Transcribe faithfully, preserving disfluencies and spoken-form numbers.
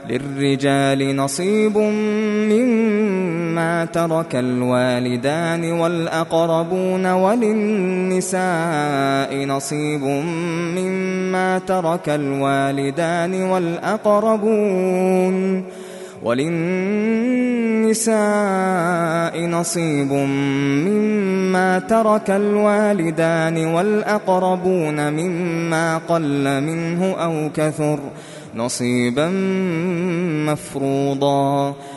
للرجال نصيب مما ترك الوالدان والأقربون وللنساء نصيب مما ترك الوالدان والأقربون وللنساء نصيب مما ترك الوالدان والأقربون مما قل منه أو كثر نصيبا مفروضا